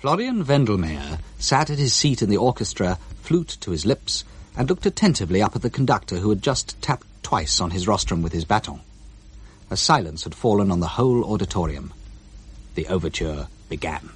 Florian Wendelmayer sat at his seat in the orchestra, flute to his lips, and looked attentively up at the conductor who had just tapped twice on his rostrum with his baton. A silence had fallen on the whole auditorium. The overture began.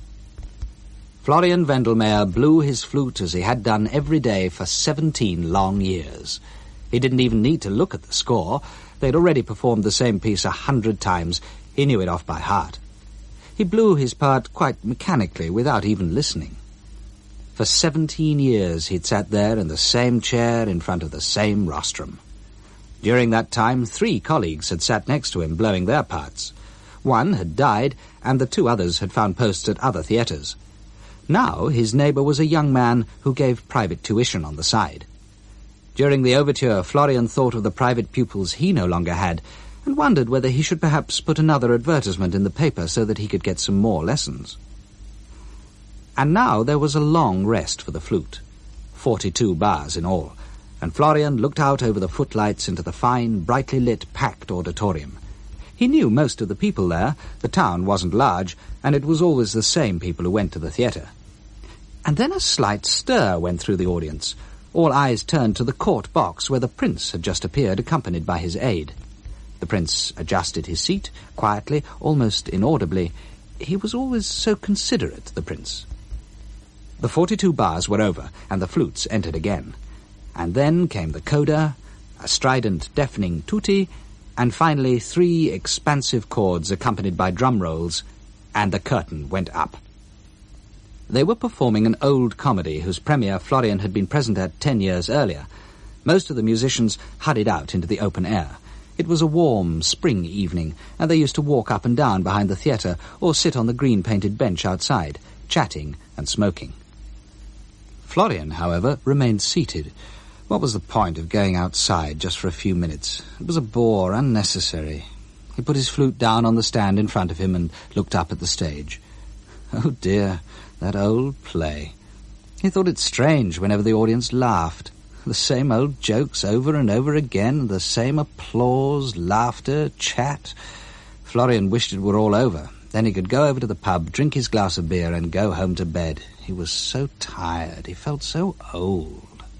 Florian Wendelmayer blew his flute as he had done every day for 17 long years. He didn't even need to look at the score. They'd already performed the same piece 100 times. He knew it off by heart. He blew his part quite mechanically, without even listening. For 17 years he'd sat there in the same chair in front of the same rostrum. During that time, 3 colleagues had sat next to him blowing their parts. One had died, and the 2 others had found posts at other theatres. Now his neighbour was a young man who gave private tuition on the side. During the overture, Florian thought of the private pupils he no longer had, and wondered whether he should perhaps put another advertisement in the paper so that he could get some more lessons. And now there was a long rest for the flute, 42 bars in all, and Florian looked out over the footlights into the fine, brightly lit, packed auditorium. He knew most of the people there. The town wasn't large, and it was always the same people who went to the theatre. And then a slight stir went through the audience. All eyes turned to the court box where the prince had just appeared, accompanied by his aide. The prince adjusted his seat, quietly, almost inaudibly. He was always so considerate, the prince. The 42 bars were over, and the flutes entered again. And then came the coda, a strident, deafening tutti, and finally 3 expansive chords accompanied by drum rolls, and the curtain went up. They were performing an old comedy whose premiere Florian had been present at 10 years earlier. Most of the musicians hurried out into the open air. It was a warm spring evening, and they used to walk up and down behind the theatre or sit on the green-painted bench outside, chatting and smoking. Florian, however, remained seated. What was the point of going outside just for a few minutes? It was a bore, unnecessary. He put his flute down on the stand in front of him and looked up at the stage. Oh dear, that old play. He thought it strange whenever the audience laughed. The same old jokes over and over again, the same applause, laughter, chat. Florian wished it were all over. Then he could go over to the pub, drink his glass of beer, and go home to bed. He was so tired. He felt so old.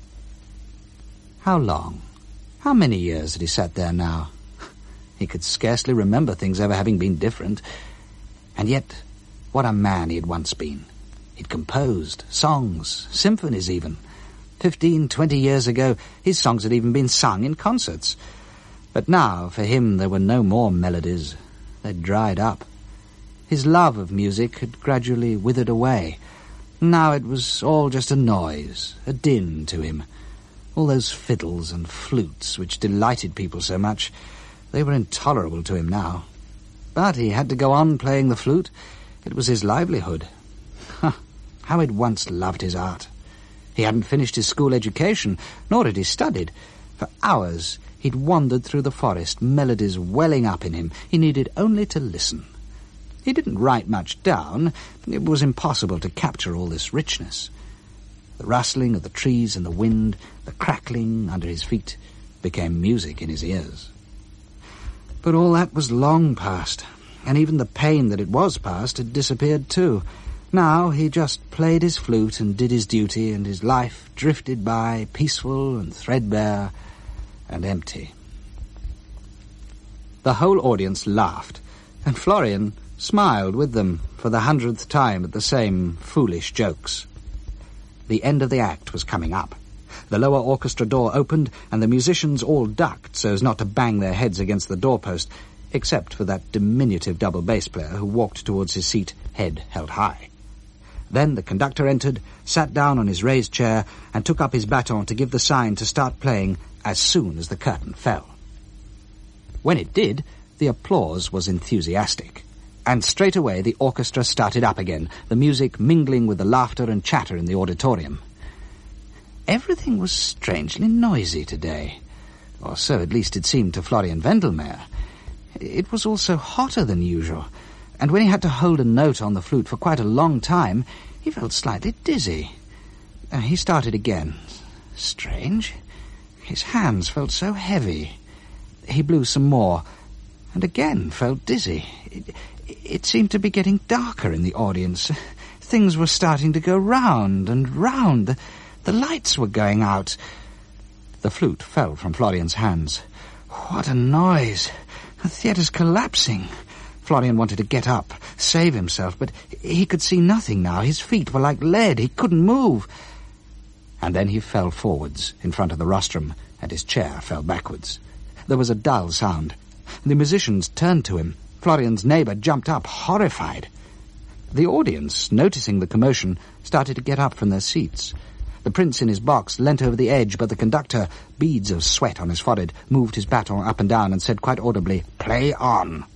How long? How many years had he sat there now? He could scarcely remember things ever having been different. And yet, what a man he had once been. He'd composed songs, symphonies even. 15, 20 years ago, his songs had even been sung in concerts. But now, for him, there were no more melodies. They'd dried up. His love of music had gradually withered away. Now it was all just a noise, a din to him. All those fiddles and flutes which delighted people so much, they were intolerable to him now. But he had to go on playing the flute. It was his livelihood. How he'd once loved his art. He hadn't finished his school education, nor had he studied. For hours he'd wandered through the forest, melodies welling up in him. He needed only to listen. He didn't write much down. It was impossible to capture all this richness. The rustling of the trees in the wind, the crackling under his feet, became music in his ears. But all that was long past, and even the pain that it was past had disappeared too. Now he just played his flute and did his duty, and his life drifted by, peaceful and threadbare and empty. The whole audience laughed, and Florian smiled with them for the 100th time at the same foolish jokes. The end of the act was coming up. The lower orchestra door opened, and the musicians all ducked so as not to bang their heads against the doorpost, except for that diminutive double bass player who walked towards his seat, head held high. Then the conductor entered, sat down on his raised chair, and took up his baton to give the sign to start playing as soon as the curtain fell. When it did, the applause was enthusiastic. And straight away the orchestra started up again, the music mingling with the laughter and chatter in the auditorium. Everything was strangely noisy today, or so at least it seemed to Florian Wendelmayer. It was also hotter than usual, and when he had to hold a note on the flute for quite a long time, he felt slightly dizzy. He started again. Strange. His hands felt so heavy. He blew some more, and again felt dizzy. It seemed to be getting darker in the audience. Things were starting to go round and round. The lights were going out. The flute fell from Florian's hands. What a noise! The theatre's collapsing. Florian wanted to get up, save himself, but he could see nothing now. His feet were like lead. He couldn't move. And then he fell forwards in front of the rostrum, and his chair fell backwards. There was a dull sound. The musicians turned to him. Florian's neighbour jumped up, horrified. The audience, noticing the commotion, started to get up from their seats. The prince in his box leant over the edge, but the conductor, beads of sweat on his forehead, moved his baton up and down and said quite audibly, "Play on."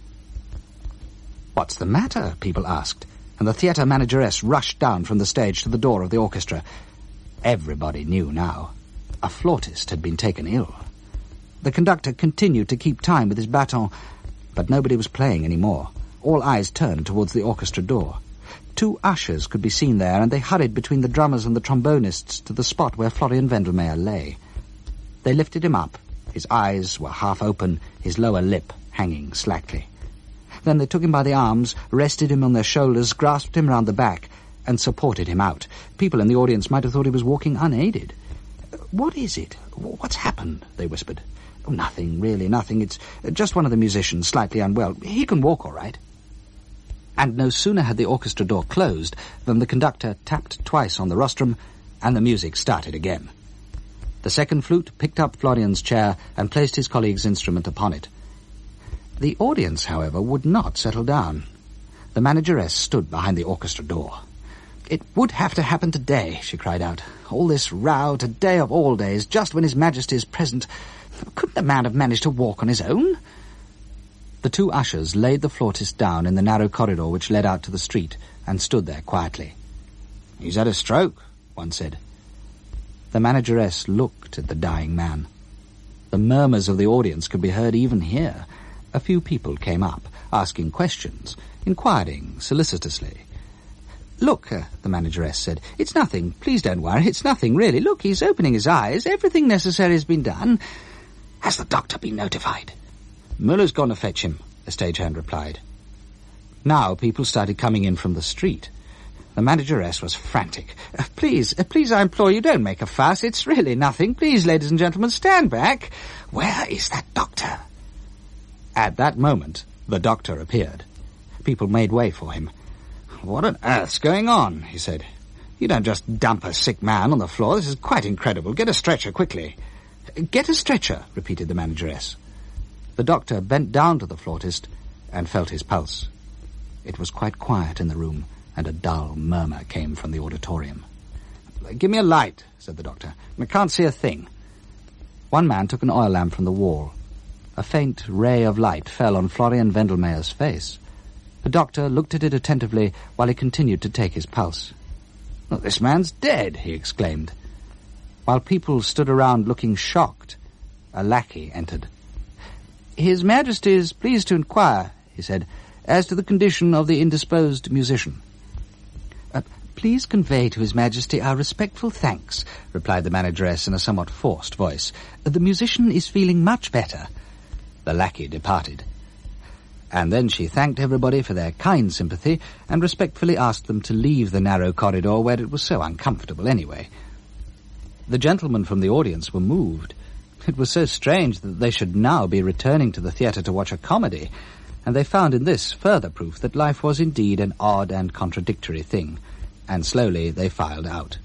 "What's the matter?" people asked, and the theatre manageress rushed down from the stage to the door of the orchestra. Everybody knew now. A flautist had been taken ill. The conductor continued to keep time with his baton, but nobody was playing any more. All eyes turned towards the orchestra door. 2 ushers could be seen there, and they hurried between the drummers and the trombonists to the spot where Florian Wendelmeier lay. They lifted him up. His eyes were half open, his lower lip hanging slackly. Then they took him by the arms, rested him on their shoulders, grasped him round the back, and supported him out. People in the audience might have thought he was walking unaided. "What is it? What's happened?" they whispered. "Oh, nothing, really, nothing. It's just one of the musicians, slightly unwell. He can walk all right." And no sooner had the orchestra door closed than the conductor tapped twice on the rostrum, and the music started again. The second flute picked up Florian's chair and placed his colleague's instrument upon it. The audience, however, would not settle down. The manageress stood behind the orchestra door. "It would have to happen today," she cried out. "All this row, today of all days, just when His Majesty is present. Couldn't the man have managed to walk on his own?" The 2 ushers laid the flautist down in the narrow corridor which led out to the street and stood there quietly. "He's had a stroke," one said. The manageress looked at the dying man. The murmurs of the audience could be heard even here. A few people came up, asking questions, inquiring solicitously. "Look," the manageress said, "it's nothing. Please don't worry. It's nothing, really. Look, he's opening his eyes. Everything necessary has been done. Has the doctor been notified?" "Muller's gone to fetch him," a stagehand replied. Now people started coming in from the street. The manageress was frantic. Please, I implore you, don't make a fuss. It's really nothing. Please, ladies and gentlemen, stand back. Where is that doctor?" At that moment, the doctor appeared. People made way for him. "What on earth's going on?" he said. "You don't just dump a sick man on the floor. This is quite incredible. Get a stretcher, quickly." "Get a stretcher," repeated the manageress. The doctor bent down to the flautist and felt his pulse. It was quite quiet in the room, and a dull murmur came from the auditorium. "Give me a light," said the doctor. "I can't see a thing." One man took an oil lamp from the wall. A faint ray of light fell on Florian Wendelmeier's face. The doctor looked at it attentively while he continued to take his pulse. "Well, this man's dead," he exclaimed. While people stood around looking shocked, a lackey entered. "His Majesty is pleased to inquire," he said, "as to the condition of the indisposed musician." "Please convey to His Majesty our respectful thanks," replied the manageress in a somewhat forced voice. "The musician is feeling much better." The lackey departed. And then she thanked everybody for their kind sympathy and respectfully asked them to leave the narrow corridor where it was so uncomfortable anyway. The gentlemen from the audience were moved. It was so strange that they should now be returning to the theatre to watch a comedy, and they found in this further proof that life was indeed an odd and contradictory thing, and slowly they filed out.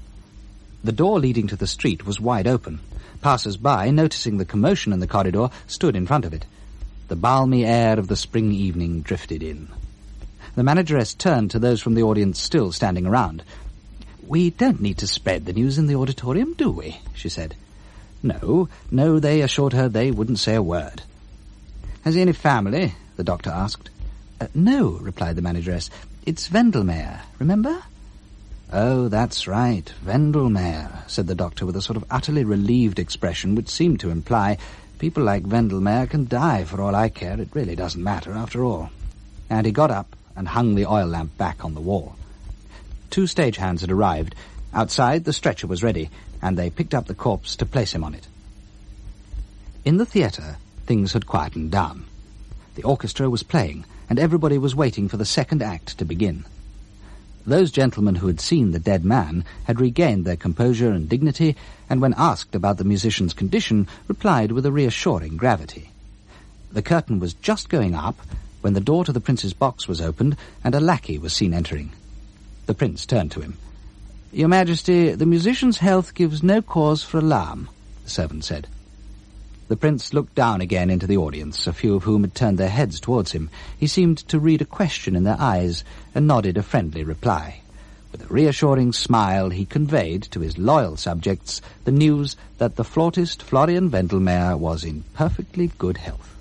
The door leading to the street was wide open. Passers-by, noticing the commotion in the corridor, stood in front of it. The balmy air of the spring evening drifted in. The manageress turned to those from the audience still standing around. "We don't need to spread the news in the auditorium, do we?" she said. No, they assured her they wouldn't say a word. "Has he any family?" the doctor asked. "No," replied the manageress. "It's Wendelmeier, remember?" "Oh, that's right, Wendelmeier," said the doctor with a sort of utterly relieved expression which seemed to imply, "People like Wendelmeier can die for all I care. It really doesn't matter after all." And he got up and hung the oil lamp back on the wall. 2 stagehands had arrived. Outside, the stretcher was ready, and they picked up the corpse to place him on it. In the theatre, things had quietened down. The orchestra was playing, and everybody was waiting for the second act to begin. Those gentlemen who had seen the dead man had regained their composure and dignity, and when asked about the musician's condition, replied with a reassuring gravity. The curtain was just going up when the door to the prince's box was opened and a lackey was seen entering. The prince turned to him. "Your Majesty, the musician's health gives no cause for alarm," the servant said. The prince looked down again into the audience, a few of whom had turned their heads towards him. He seemed to read a question in their eyes and nodded a friendly reply. With a reassuring smile, he conveyed to his loyal subjects the news that the flautist Florian Wendelmeier was in perfectly good health.